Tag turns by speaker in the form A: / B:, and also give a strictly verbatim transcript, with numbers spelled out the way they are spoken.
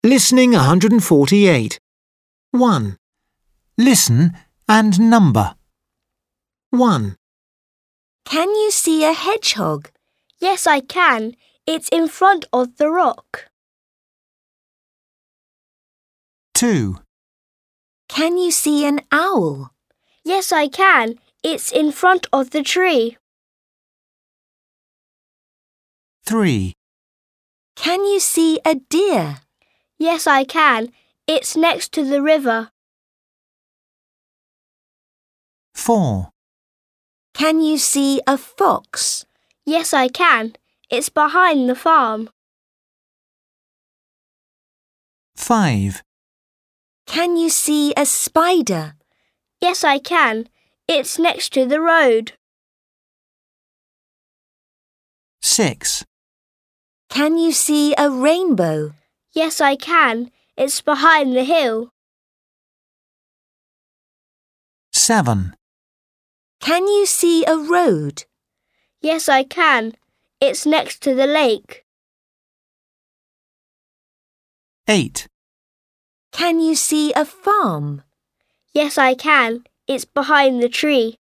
A: Listening one forty-eight. one. Listen and number. one,
B: Can you see a hedgehog?
C: Yes, I can. It's in front of the rock.
A: two,
B: Can you see an owl?
C: Yes, I can. It's in front of the tree.
A: three,
B: Can you see a deer?
C: Yes, I can. It's next to the river.
A: four,
B: Can you see a fox?
C: Yes, I can. It's behind the farm.
A: five,
B: Can you see a spider?
C: Yes, I can. It's next to the road.
A: six,
B: Can you see a rainbow?
C: Yes, I can. It's behind the hill.
A: seven,
B: Can you see a road?
C: Yes, I can. It's next to the lake.
A: eight,
B: Can you see a farm?
C: Yes, I can. It's behind the tree.